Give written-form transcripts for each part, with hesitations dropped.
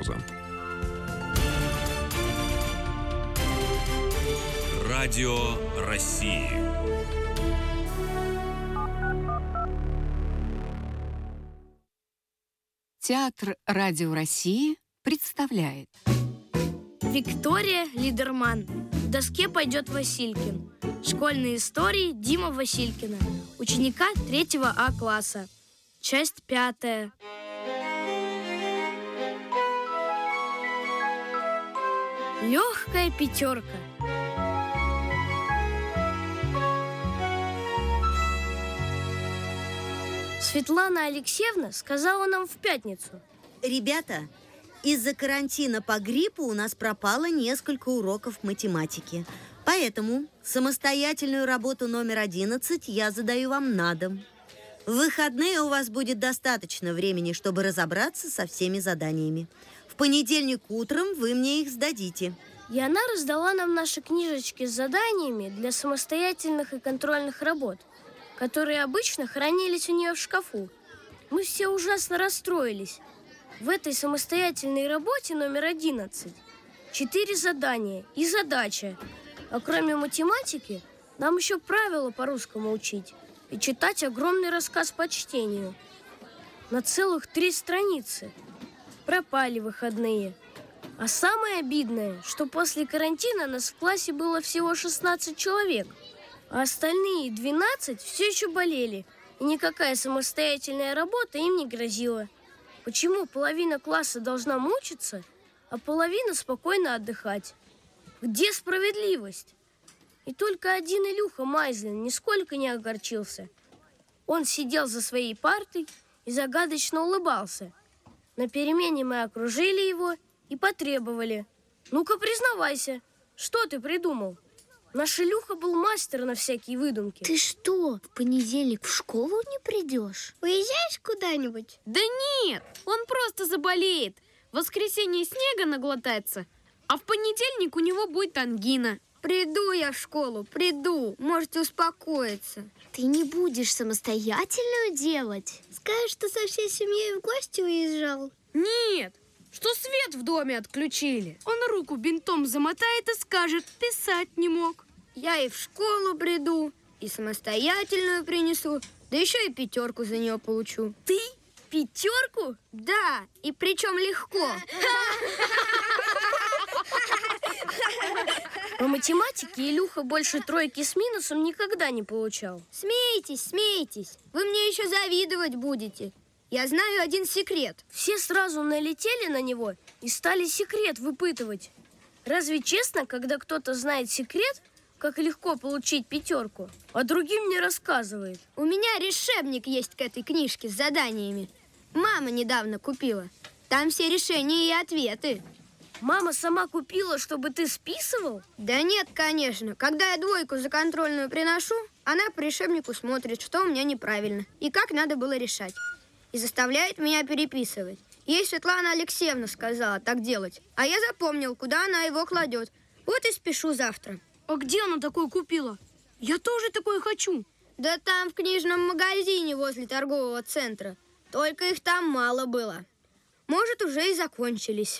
пауза. Радио России. Театр Радио России представляет. Виктория Лидерман. К доске пойдет Василькин. Школьные истории Дима Василькина, ученика 3 А класса. Часть 5. Легкая пятерка. Светлана Алексеевна сказала нам в пятницу: ребята, из-за карантина по гриппу у нас пропало несколько уроков математики. Поэтому самостоятельную работу номер 11 я задаю вам на дом. В выходные у вас будет достаточно времени, чтобы разобраться со всеми заданиями. В понедельник утром вы мне их сдадите. И она раздала нам наши книжечки с заданиями для самостоятельных и контрольных работ, которые обычно хранились у нее в шкафу. Мы все ужасно расстроились. В этой самостоятельной работе номер 11 4 задания и задача. А кроме математики, нам еще правила по-русскому учить и читать огромный рассказ по чтению. На целых 3 страницы. Пропали выходные. А самое обидное, что после карантина нас в классе было всего 16 человек, а остальные 12 все еще болели, и никакая самостоятельная работа им не грозила. Почему половина класса должна мучиться, а половина спокойно отдыхать? Где справедливость? И только один Илюха Майзлин нисколько не огорчился. Он сидел за своей партой и загадочно улыбался. На перемене мы окружили его и потребовали: ну-ка, признавайся, что ты придумал? Наш Илюха был мастер на всякие выдумки. Ты что, в понедельник в школу не придешь? Уезжаешь куда-нибудь? Да нет, он просто заболеет. В воскресенье снега наглотается, а в понедельник у него будет ангина. Приду я в школу, приду. Можете успокоиться. Ты не будешь самостоятельную делать? Скажешь, что со всей семьей в гости уезжал? Нет, что свет в доме отключили. Он руку бинтом замотает и скажет: писать не мог. Я и в школу приду, и самостоятельную принесу, да еще и 5 за нее получу. Ты? 5? Да, и причем легко. По математике Илюха больше 3 с минусом никогда не получал. Смейтесь, смейтесь. Вы мне еще завидовать будете. Я знаю один секрет. Все сразу налетели на него и стали секрет выпытывать. Разве честно, когда кто-то знает секрет, как легко получить 5, а другим не рассказывает? У меня решебник есть к этой книжке с заданиями. Мама недавно купила. Там все решения и ответы. Мама сама купила, чтобы ты списывал? Да нет, конечно. Когда я 2 за контрольную приношу, она по решебнику смотрит, что у меня неправильно и как надо было решать. И заставляет меня переписывать. Ей Светлана Алексеевна сказала так делать, а я запомнил, куда она его кладет. Вот и спешу завтра. А где она такое купила? Я тоже такое хочу. Да там, в книжном магазине возле торгового центра. Только их там мало было. Может, уже и закончились.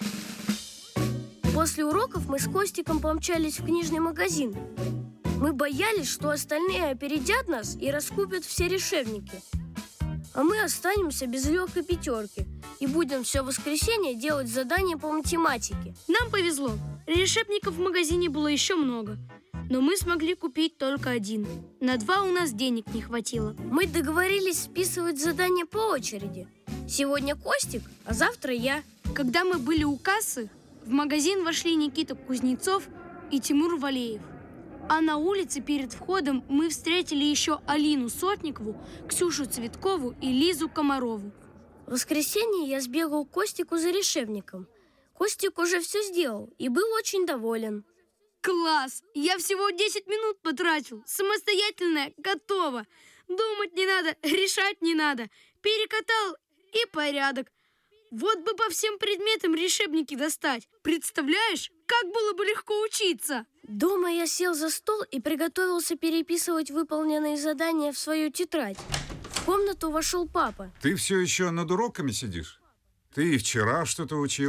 После уроков мы с Костиком помчались в книжный магазин. Мы боялись, что остальные опередят нас и раскупят все решебники. А мы останемся без легкой 5 и будем все воскресенье делать задания по математике. Нам повезло. Решебников в магазине было еще много, но мы смогли купить только 1. На 2 у нас денег не хватило. Мы договорились списывать задания по очереди. Сегодня Костик, а завтра я. Когда мы были у кассы, в магазин вошли Никита Кузнецов и Тимур Валеев. А на улице перед входом мы встретили еще Алину Сотникову, Ксюшу Цветкову и Лизу Комарову. В воскресенье я сбегал к Костику за решебником. Костик уже все сделал и был очень доволен. Класс! Я всего 10 минут потратил. Самостоятельная, готова. Думать не надо, решать не надо. Перекатал и порядок. Вот бы по всем предметам решебники достать. Представляешь, как было бы легко учиться? Дома я сел за стол и приготовился переписывать выполненные задания в свою тетрадь. В комнату вошел папа. Ты все еще над уроками сидишь? Ты и вчера что-то учил.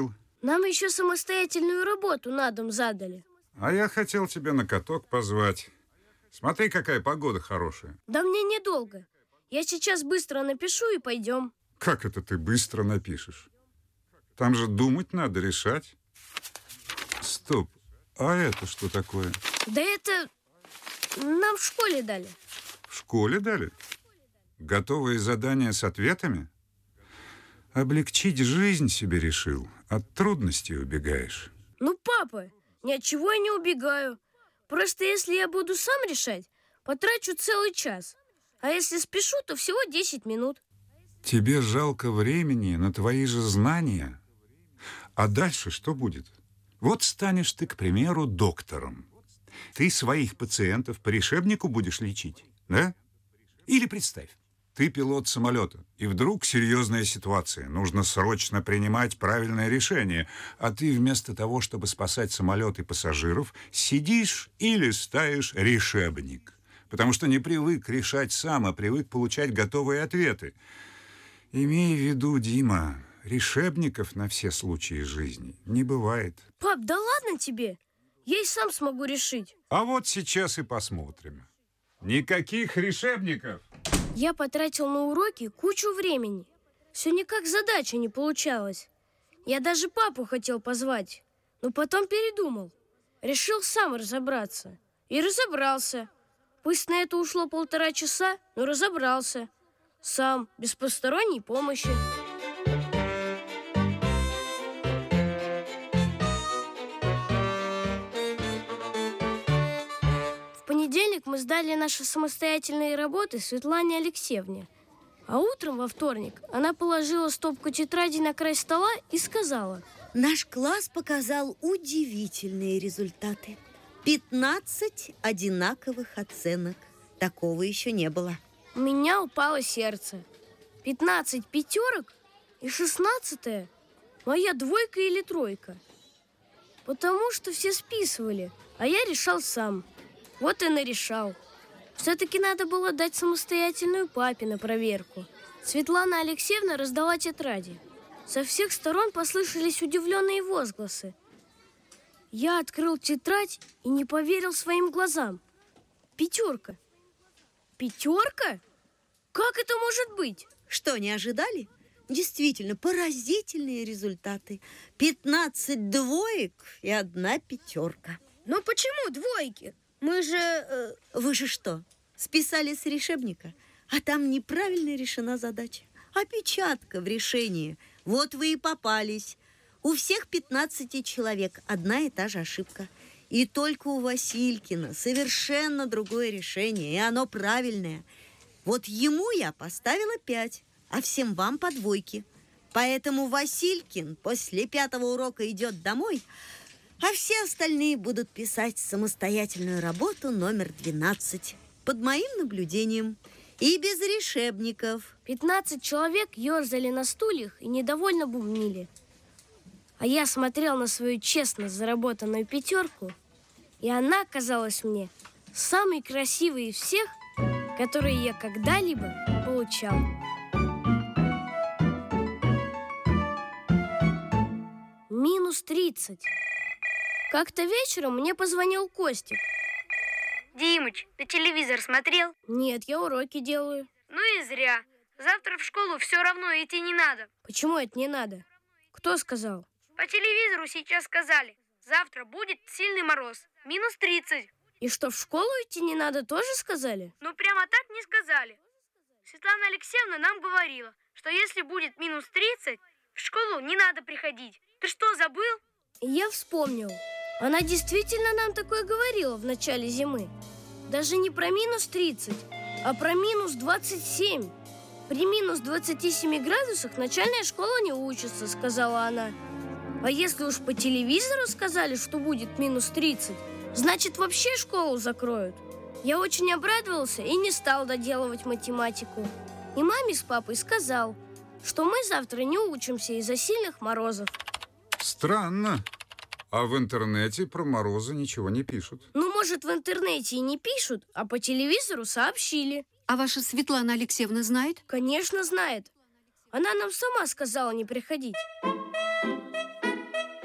Нам еще самостоятельную работу на дом задали. А я хотел тебя на каток позвать. Смотри, какая погода хорошая. Да мне недолго. Я сейчас быстро напишу и пойдем. Как это ты быстро напишешь? Там же думать надо, решать. Стоп, а это что такое? Да это нам в школе дали. В школе дали? Готовые задания с ответами? Облегчить жизнь себе решил. От трудностей убегаешь. Ну, папа, ни от чего я не убегаю. Просто если я буду сам решать, потрачу целый час. А если спешу, то всего 10 минут. Тебе жалко времени на твои же знания? А дальше что будет? Вот станешь ты, к примеру, доктором. Ты своих пациентов по решебнику будешь лечить, да? Или представь, ты пилот самолета, и вдруг серьезная ситуация. Нужно срочно принимать правильное решение, а ты вместо того, чтобы спасать самолет и пассажиров, сидишь и листаешь решебник. Потому что не привык решать сам, а привык получать готовые ответы. Имей в виду, Дима, решебников на все случаи жизни не бывает. Пап, да ладно тебе. Я и сам смогу решить. А вот сейчас и посмотрим. Никаких решебников. Я потратил на уроки кучу времени. Все никак задача не получалась. Я даже папу хотел позвать, но потом передумал. Решил сам разобраться. И разобрался. Пусть на это ушло 1,5 часа, но разобрался. Сам, без посторонней помощи. В понедельник мы сдали наши самостоятельные работы Светлане Алексеевне. А утром во вторник она положила стопку тетрадей на край стола и сказала: Наш класс показал удивительные результаты. 15 одинаковых оценок. Такого еще не было. у меня упало сердце. 15 пятерок и 16-е моя 2 или 3. Потому что все списывали, а я решал сам. Вот и нарешал. Все-таки надо было дать самостоятельную папе на проверку. Светлана Алексеевна раздала тетради. Со всех сторон послышались удивленные возгласы. Я открыл тетрадь и не поверил своим глазам. 5. 5? Как это может быть? Что, не ожидали? Действительно, поразительные результаты. 15 двоек и 1 пятерка. Но почему двойки? Мы же... Вы же что, списали с решебника? А там неправильно решена задача. Опечатка в решении. Вот вы и попались. У всех 15 человек одна и та же ошибка. И только у Василькина совершенно другое решение, и оно правильное. Вот ему я поставила 5, а всем вам по 2. Поэтому Василькин после 5-го урока идет домой, а все остальные будут писать самостоятельную работу номер 12 под моим наблюдением и без решебников. 15 человек ерзали на стульях и недовольно бубнили. А я смотрел на свою честно заработанную 5, и она казалась мне самой красивой из всех, которые я когда-либо получал. Минус 30. Как-то вечером мне позвонил Костик. Димыч, ты телевизор смотрел? Нет, я уроки делаю. Ну и зря. Завтра в школу все равно идти не надо. Почему это не надо? Кто сказал? По телевизору сейчас сказали. Завтра будет сильный мороз. Минус 30. И что, в школу идти не надо, тоже сказали? Ну прямо так не сказали. Светлана Алексеевна нам говорила, что если будет минус 30, в школу не надо приходить. Ты что, забыл? И я вспомнил. Она действительно нам такое говорила в начале зимы. Даже не про минус 30, а про минус 27. При минус 27 градусах начальная школа не учится, сказала она. А если уж по телевизору сказали, что будет минус 30, значит, вообще школу закроют. Я очень обрадовался и не стал доделывать математику. И маме с папой сказал, что мы завтра не учимся из-за сильных морозов. Странно. А в интернете про морозы ничего не пишут. Ну, может, в интернете и не пишут, а по телевизору сообщили. А ваша Светлана Алексеевна знает? Конечно, знает. Она нам сама сказала не приходить.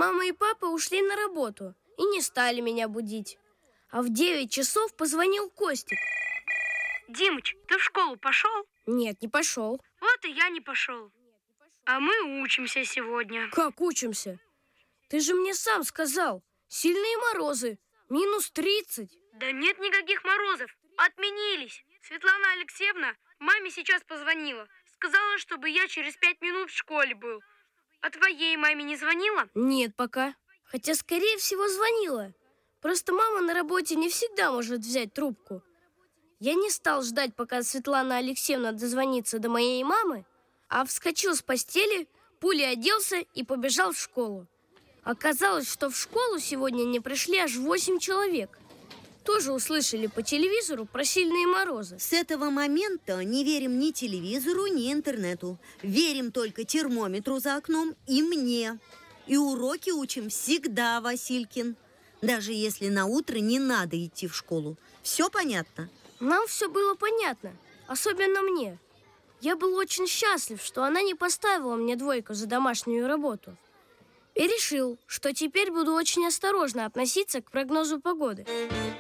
Мама и папа ушли на работу и не стали меня будить. А в 9 часов позвонил Костик. Димыч, ты в школу пошел? Нет, не пошел. Вот и я не пошел. А мы учимся сегодня. Как учимся? Ты же мне сам сказал. Сильные морозы. Минус 30. Да нет никаких морозов. Отменились. Светлана Алексеевна маме сейчас позвонила. Сказала, чтобы я через 5 минут в школе был. А твоей маме не звонила? Нет пока. Хотя, скорее всего, звонила. Просто мама на работе не всегда может взять трубку. Я не стал ждать, пока Светлана Алексеевна дозвонится до моей мамы, а вскочил с постели, пулей оделся и побежал в школу. Оказалось, что в школу сегодня не пришли аж 8 человек. Тоже услышали по телевизору про сильные морозы. С этого момента не верим ни телевизору, ни интернету. Верим только термометру за окном и мне. И уроки учим всегда, Василькин. Даже если на утро не надо идти в школу. Все понятно? Нам все было понятно, особенно мне. Я был очень счастлив, что она не поставила мне 2 за домашнюю работу. И решил, что теперь буду очень осторожно относиться к прогнозу погоды.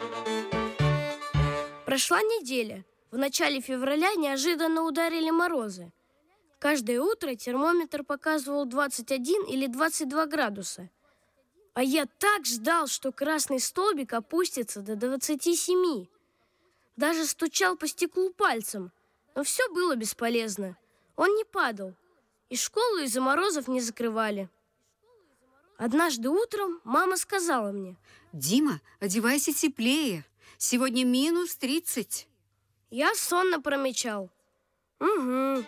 Прошла неделя. В начале февраля неожиданно ударили морозы. Каждое утро термометр показывал 21 или 22 градуса. А я так ждал, что красный столбик опустится до 27. Даже стучал по стеклу пальцем, но все было бесполезно. Он не падал, и школу из-за морозов не закрывали. Однажды утром мама сказала мне: Дима, одевайся теплее. Сегодня минус 30. Я сонно промычал: угу.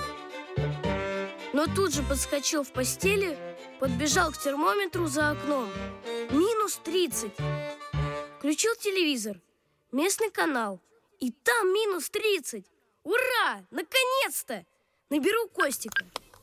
Но тут же подскочил в постели, подбежал к термометру за окном. Минус 30. Включил телевизор, местный канал, и там минус 30. Ура! Наконец-то! Наберу Костика.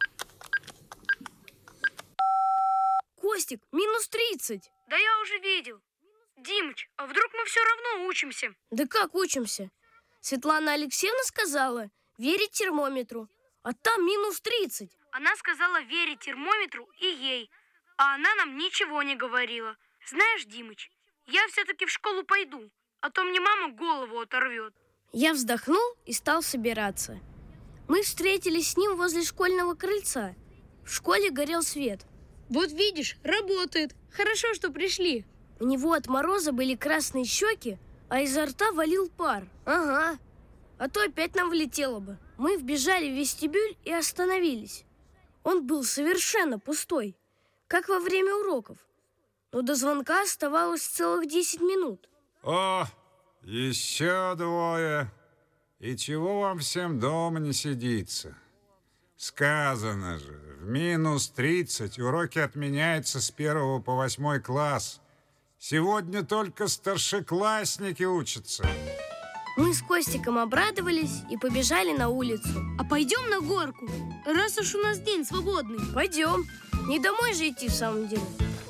Костик, минус 30. Да я уже видел. Димыч, а вдруг мы все равно учимся? Да как учимся? Светлана Алексеевна сказала верить термометру, а там минус 30. Она сказала верить термометру и ей, а она нам ничего не говорила. Знаешь, Димыч, я все-таки в школу пойду, а то мне мама голову оторвет. Я вздохнул и стал собираться. Мы встретились с ним возле школьного крыльца. В школе горел свет. Вот видишь, работает. Хорошо, что пришли. У него от мороза были красные щеки, а изо рта валил пар. Ага, а то опять нам влетело бы. Мы вбежали в вестибюль и остановились. Он был совершенно пустой, как во время уроков. Но до звонка оставалось целых 10 минут. О, еще 2. И чего вам всем дома не сидится? Сказано же, в минус 30 уроки отменяются с 1 по 8 класс. Сегодня только старшеклассники учатся. Мы с Костиком обрадовались и побежали на улицу. А пойдем на горку, раз уж у нас день свободный. Пойдем. Не домой же идти в самом деле.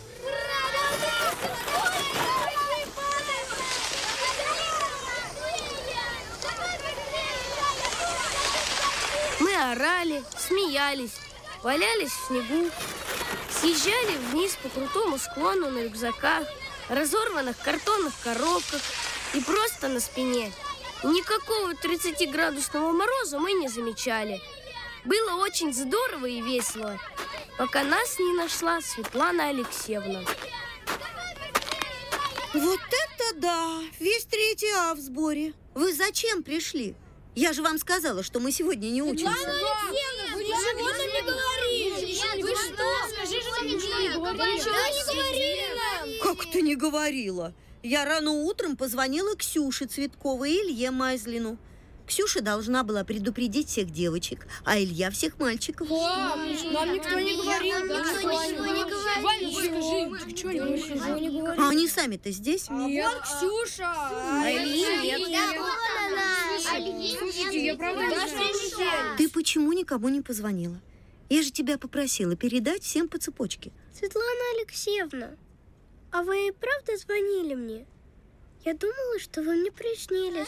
Мы орали, смеялись, валялись в снегу, съезжали вниз по крутому склону на рюкзаках, разорванных картонных коробках и просто на спине. И никакого 30-градусного мороза мы не замечали. Было очень здорово и весело, пока нас не нашла Светлана Алексеевна. Вот это да! Весь 3 А в сборе. Вы зачем пришли? Я же вам сказала, что мы сегодня не учимся. Вы ничего нам не говорили! Вы что? Скажи, что ничего не говорили нам! Как ты не говорила? Я рано утром позвонила Ксюше Цветковой и Илье Майзлину. Ксюша должна была предупредить всех девочек, а Илья всех мальчиков. Нам никто не говорил. А они сами-то здесь? Нет, Ксюша. А Ильи нет. Слушайте, я правда не знаю. Ты почему никому не позвонила? Я же тебя попросила передать всем по цепочке. Светлана Алексеевна, а вы и правда звонили мне? Я думала, что вы мне приснились.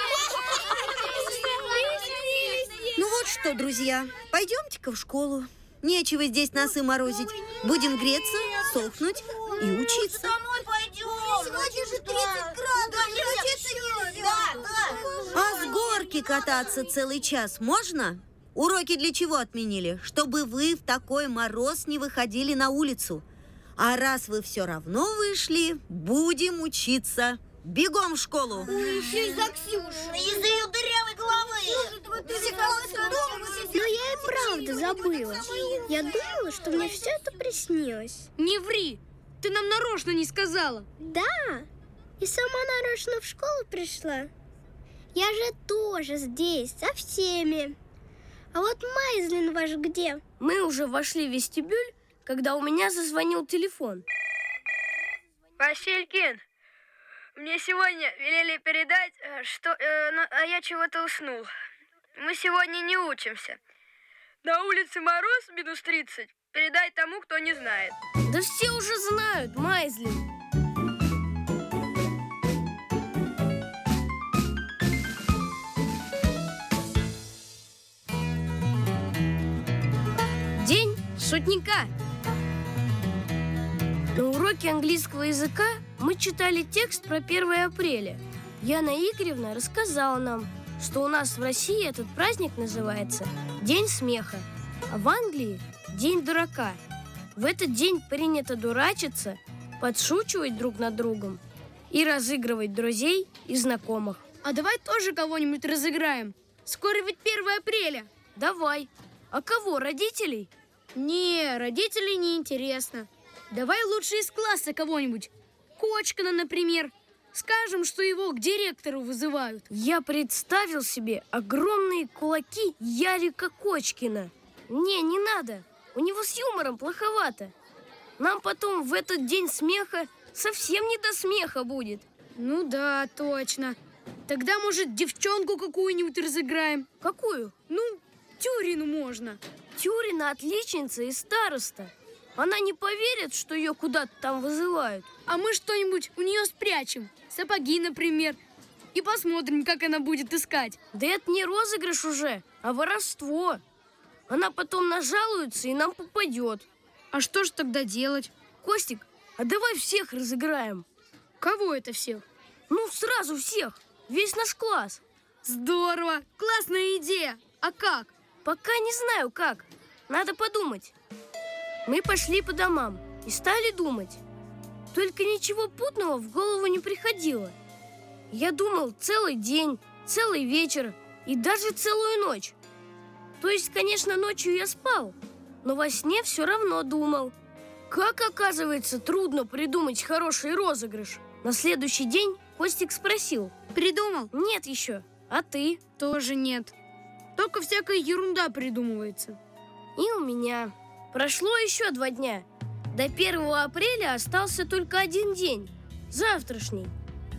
Ну вот что, друзья, пойдемте-ка в школу. Нечего здесь носы морозить. Будем греться, сохнуть и учиться. Домой пойдем. Сегодня же 30 градусов. Учиться нельзя. А с горки кататься целый час можно? Уроки для чего отменили? Чтобы вы в такой мороз не выходили на улицу. А раз вы все равно вышли, будем учиться. Бегом в школу. Еще из-за Ксюши. Из-за ее дырявой головы. Но я и правда забыла. Я думала, что мне все это приснилось. Не ври! Ты нам нарочно не сказала. Да, и сама нарочно в школу пришла. Я же тоже здесь, со всеми. А вот Майзлин ваш где? Мы уже вошли в вестибюль, когда у меня зазвонил телефон. Василькин, мне сегодня велели передать, что... а я чего-то уснул. Мы сегодня не учимся. На улице мороз минус 30. Передай тому, кто не знает. Да все уже знают, Майзлин. День шутника. На уроке английского языка мы читали текст про 1 апреля. Яна Игоревна рассказала нам, что у нас в России этот праздник называется День смеха, а в Англии День дурака. В этот день принято дурачиться, подшучивать друг над другом и разыгрывать друзей и знакомых. А давай тоже кого-нибудь разыграем. Скоро ведь 1 апреля. Давай. А кого, родителей? Не, родителей не интересно. Давай лучше из класса кого-нибудь. Кочкина, например. Скажем, что его к директору вызывают. Я представил себе огромные кулаки Ярика Кочкина. Не надо. У него с юмором плоховато. Нам потом в этот день смеха совсем не до смеха будет. Ну да, точно. Тогда, может, девчонку какую-нибудь разыграем? Какую? Ну, Тюрину можно. Тюрина отличница и староста. Она не поверит, что ее куда-то там вызывают. А мы что-нибудь у нее спрячем. Сапоги, например. И посмотрим, как она будет искать. Да это не розыгрыш уже, а воровство. Она потом нажалуется и нам попадет. А что ж тогда делать? Костик, а давай всех разыграем. Кого это всех? Ну, сразу всех. Весь наш класс. Здорово! Классная идея! А как? Пока не знаю как. Надо подумать. Мы пошли по домам и стали думать. Только ничего путного в голову не приходило. Я думал целый день, целый вечер и даже целую ночь. То есть, конечно, ночью я спал, но во сне все равно думал. Как, оказывается, трудно придумать хороший розыгрыш. На следующий день Костик спросил. Придумал? Нет еще. А ты? Тоже нет. Только всякая ерунда придумывается. И у меня. Прошло еще 2 дня. До 1 апреля остался только 1 день. Завтрашний.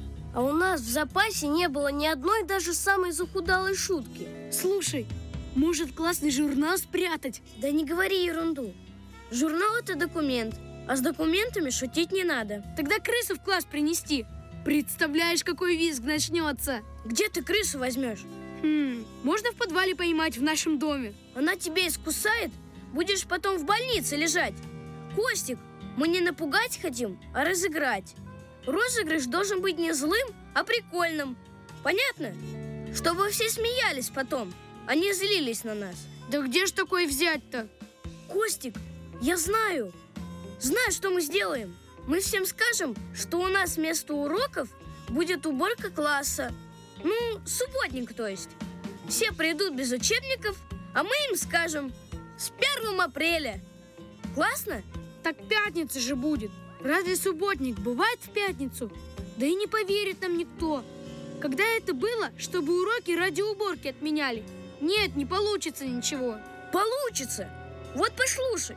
А у нас в запасе не было ни одной даже самой захудалой шутки. Слушай, может, классный журнал спрятать? Да не говори ерунду. Журнал – это документ, а с документами шутить не надо. Тогда крысу в класс принести. Представляешь, какой визг начнется. Где ты крысу возьмешь? Можно в подвале поймать в нашем доме. Она тебя искусает, будешь потом в больнице лежать. Костик, мы не напугать хотим, а разыграть. Розыгрыш должен быть не злым, а прикольным. Понятно? Чтобы все смеялись потом, а не злились на нас. Да где ж такое взять-то? Костик, я знаю. Знаю, что мы сделаем. Мы всем скажем, что у нас вместо уроков будет уборка класса. Ну, субботник, то есть. Все придут без учебников, а мы им скажем с 1 апреля. Классно? Так пятница же будет. Разве субботник бывает в пятницу? Да и не поверит нам никто. Когда это было, чтобы уроки ради уборки отменяли? Нет, не получится ничего. Получится. Вот послушай.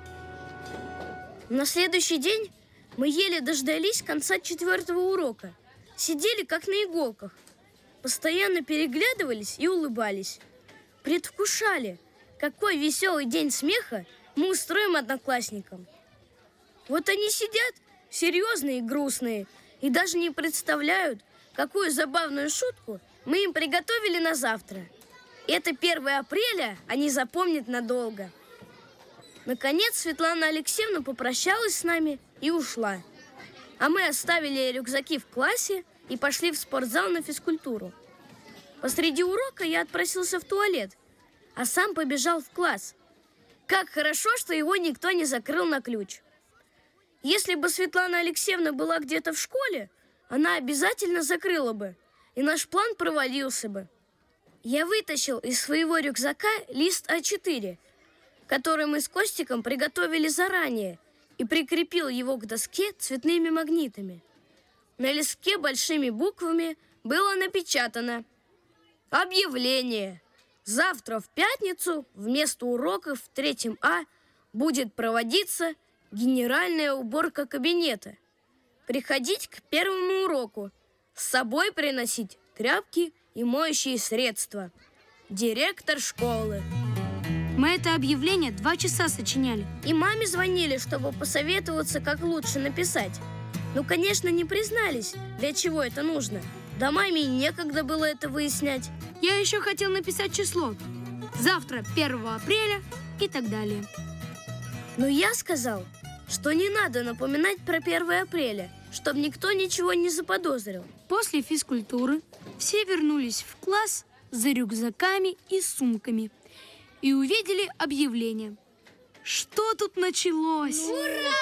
На следующий день мы еле дождались конца 4-го урока. Сидели как на иголках. Постоянно переглядывались и улыбались. Предвкушали, какой веселый день смеха мы устроим одноклассникам. Вот они сидят, серьезные и грустные, и даже не представляют, какую забавную шутку мы им приготовили на завтра. Это 1 апреля они запомнят надолго. Наконец Светлана Алексеевна попрощалась с нами и ушла. А мы оставили рюкзаки в классе и пошли в спортзал на физкультуру. Посреди урока я отпросился в туалет, а сам побежал в класс. Как хорошо, что его никто не закрыл на ключ. Если бы Светлана Алексеевна была где-то в школе, она обязательно закрыла бы, и наш план провалился бы. Я вытащил из своего рюкзака лист А4, который мы с Костиком приготовили заранее, и прикрепил его к доске цветными магнитами. На листке большими буквами было напечатано: объявление. Завтра в пятницу вместо уроков в 3 А будет проводиться генеральная уборка кабинета. Приходить к первому уроку. С собой приносить тряпки и моющие средства. Директор школы. Мы это объявление 2 часа сочиняли. И маме звонили, чтобы посоветоваться, как лучше написать. Ну, конечно, не признались, для чего это нужно. Да маме и некогда было это выяснять. Я еще хотел написать число. Завтра 1 апреля и так далее. Но я сказал, что не надо напоминать про 1 апреля, чтобы никто ничего не заподозрил. После физкультуры все вернулись в класс за рюкзаками и сумками и увидели объявление. Что тут началось? Ура!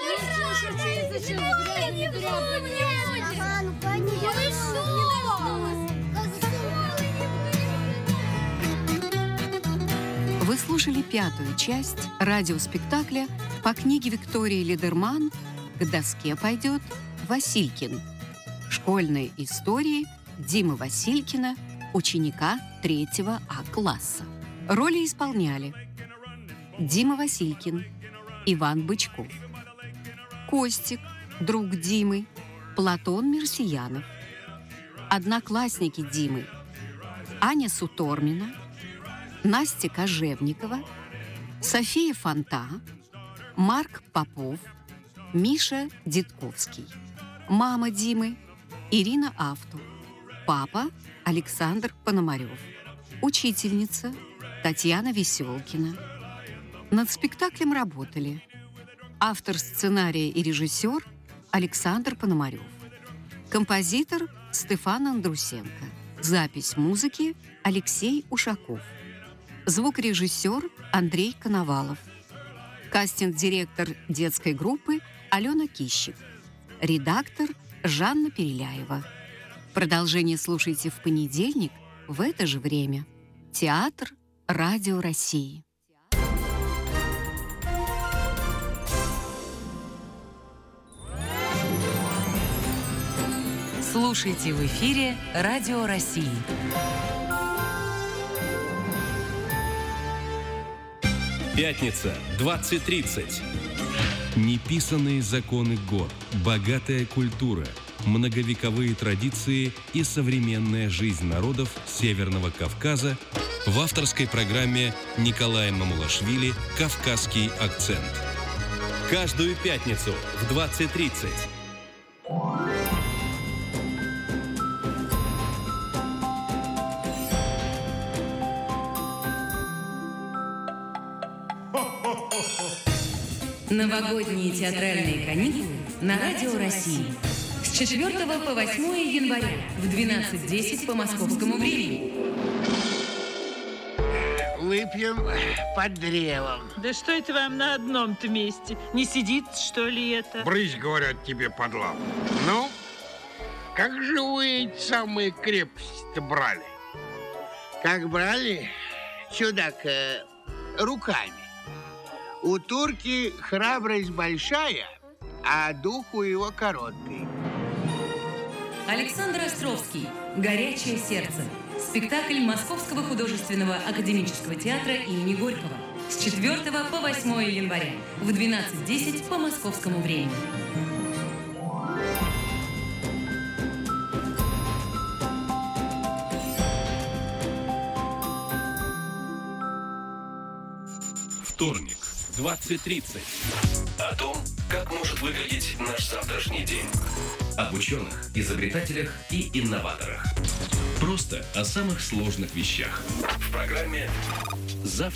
Вы слушали 5-ю часть радиоспектакля по книге Виктории Лидерман «К доске пойдет Василькин». Школьные истории Димы Василькина, ученика 3 А класса. Роли исполняли Дима Василькин, Иван Бычков, Костик, друг Димы, Платон Мерсиянов, одноклассники Димы, Аня Сутормина, Настя Кожевникова, София Фонта, Марк Попов, Миша Дедковский, мама Димы Ирина Авту, папа Александр Пономарев, учительница Татьяна Веселкина. Над спектаклем работали автор сценария и режиссер Александр Пономарев, композитор Стефан Андрусенко, запись музыки Алексей Ушаков, звукорежиссер Андрей Коновалов, кастинг-директор детской группы Алена Кищик, редактор Жанна Переляева. Продолжение слушайте в понедельник в это же время. Театр Радио России. Слушайте в эфире Радио России. Пятница, 20:30. Неписанные законы гор, богатая культура, многовековые традиции и современная жизнь народов Северного Кавказа в авторской программе Николая Мамулашвили «Кавказский акцент». Каждую пятницу в 20:30. Новогодние театральные каникулы на Радио России. С 4 по 8 января в 12:10 по московскому времени. Выпьем под древом. Да что это вам на одном-то месте? Не сидит, что ли, это? Брысь, говорят, тебе под лапу. Ну, как же вы эти самые крепости-то брали? Как брали, чудак, руками. У турки храбрость большая, а дух у его короткий. Александр Островский. «Горячее сердце». Спектакль Московского художественного академического театра имени Горького. С 4 по 8 января в 12:10 по московскому времени. Вторник, 20:30. О том, как может выглядеть наш завтрашний день. Об ученых, изобретателях и инноваторах. Просто о самых сложных вещах. В программе «Завтра».